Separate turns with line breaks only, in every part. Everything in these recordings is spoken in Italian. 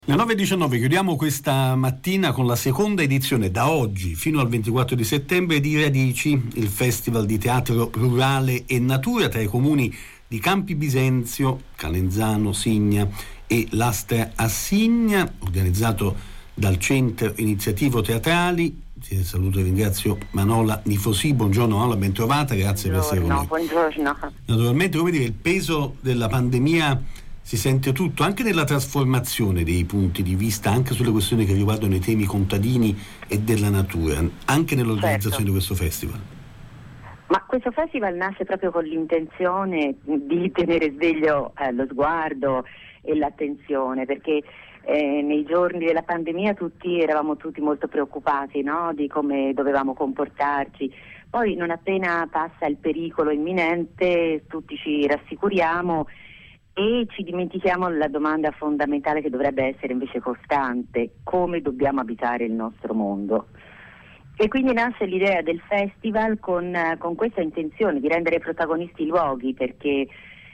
Le 9:19 chiudiamo questa mattina con la seconda edizione da oggi fino al 24 di settembre di Radici, il festival di teatro rurale e natura tra i comuni di Campi Bisenzio, Calenzano, Signa e Lastra a Signa, organizzato dal Centro Iniziativo Teatrali. Saluto e ringrazio Manola Nifosi. Buongiorno Manola, ben trovata, grazie per essere con noi.
Buongiorno.
Naturalmente, come dire, il peso della pandemia si sente tutto, anche nella trasformazione dei punti di vista, anche sulle questioni che riguardano i temi contadini e della natura, anche nell'organizzazione di questo festival.
Ma questo festival nasce proprio con l'intenzione di tenere sveglio lo sguardo e l'attenzione, perché nei giorni della pandemia eravamo tutti molto preoccupati, no? Di come dovevamo comportarci. Poi non appena passa il pericolo imminente tutti ci rassicuriamo e ci dimentichiamo la domanda fondamentale che dovrebbe essere invece costante: come dobbiamo abitare il nostro mondo? E quindi nasce l'idea del festival con questa intenzione di rendere protagonisti i luoghi, perché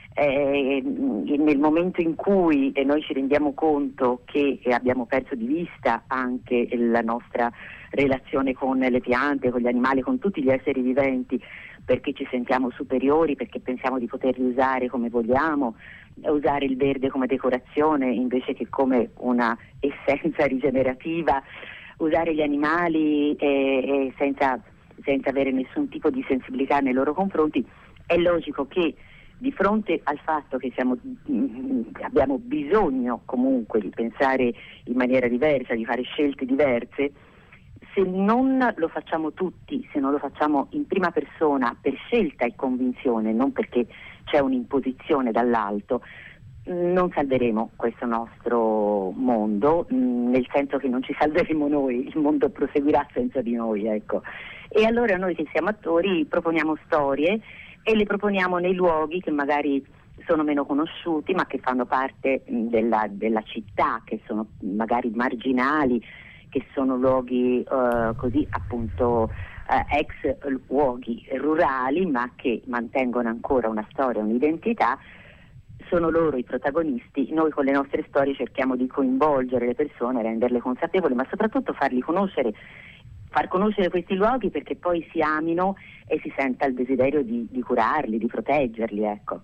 nel momento in cui noi ci rendiamo conto che abbiamo perso di vista anche la nostra relazione con le piante, con gli animali, con tutti gli esseri viventi, perché ci sentiamo superiori, perché pensiamo di poterli usare come vogliamo, usare il verde come decorazione invece che come una essenza rigenerativa, usare gli animali senza avere nessun tipo di sensibilità nei loro confronti, è logico che di fronte al fatto che abbiamo bisogno comunque di pensare in maniera diversa, di fare scelte diverse, se non lo facciamo tutti, se non lo facciamo in prima persona per scelta e convinzione, non perché c'è un'imposizione dall'alto, non salveremo questo nostro mondo, nel senso che non ci salveremo noi, il mondo proseguirà senza di noi, ecco. E allora noi che siamo attori proponiamo storie e le proponiamo nei luoghi che magari sono meno conosciuti ma che fanno parte della città, che sono magari marginali, che sono luoghi così appunto ex luoghi rurali ma che mantengono ancora una storia, un'identità. Sono loro i protagonisti. Noi con le nostre storie cerchiamo di coinvolgere le persone, renderle consapevoli, ma soprattutto far conoscere questi luoghi perché poi si amino e si senta il desiderio di curarli, di proteggerli, ecco.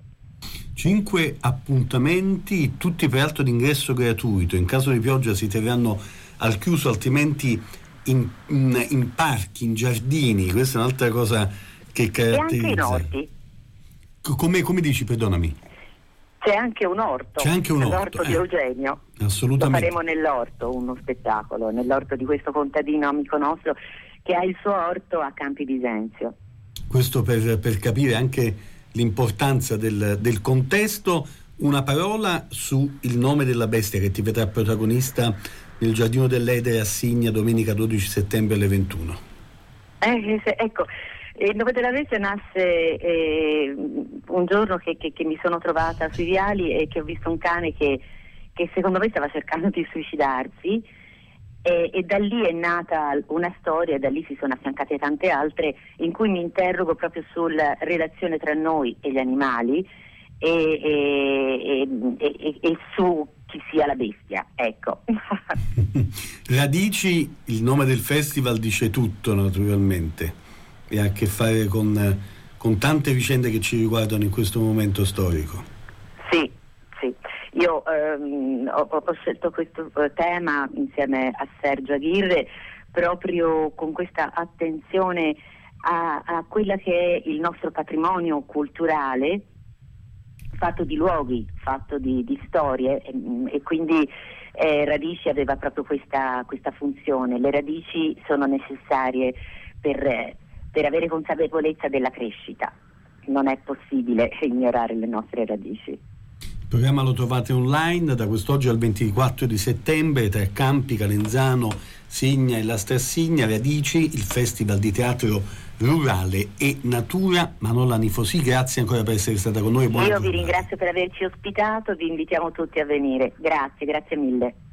5 appuntamenti, tutti peraltro d'ingresso gratuito. In caso di pioggia si terranno al chiuso, altrimenti in parchi, in giardini. Questa è un'altra cosa che caratterizza.
E anche in orti.
Come dici, perdonami?
C'è anche un orto.
C'è anche un orto.
L'orto di Eugenio.
Assolutamente.
Lo faremo nell'orto, uno spettacolo, nell'orto di questo contadino amico nostro che ha il suo orto a Campi Bisenzio.
Questo per capire anche l'importanza del contesto. Una parola su Il nome della bestia, che ti vedrà protagonista nel Giardino dell'Edere a Signa domenica 12 settembre alle 21.
Ecco, il nome della bestia nasce un giorno che mi sono trovata sui viali e che ho visto un cane che secondo me stava cercando di suicidarsi, e da lì è nata una storia, da lì si sono affiancate tante altre in cui mi interrogo proprio sulla relazione tra noi e gli animali e su chi sia la bestia, ecco.
Radici, il nome del festival dice tutto naturalmente, e ha a che fare con tante vicende che ci riguardano in questo momento storico.
Sì. Io ho scelto questo tema insieme a Sergio Aguirre proprio con questa attenzione a quella che è il nostro patrimonio culturale, fatto di luoghi, fatto di storie, e quindi Radici aveva proprio questa funzione. Le radici sono necessarie per avere consapevolezza della crescita. Non è possibile ignorare le nostre radici.
Il programma lo trovate online da quest'oggi al 24 di settembre tra Campi, Calenzano, Signa e Lastra a Signa. Radici, il festival di teatro rurale e natura. Manola Nifosi, grazie ancora per essere stata con noi.
Io vi ringrazio per averci ospitato, vi invitiamo tutti a venire. Grazie mille.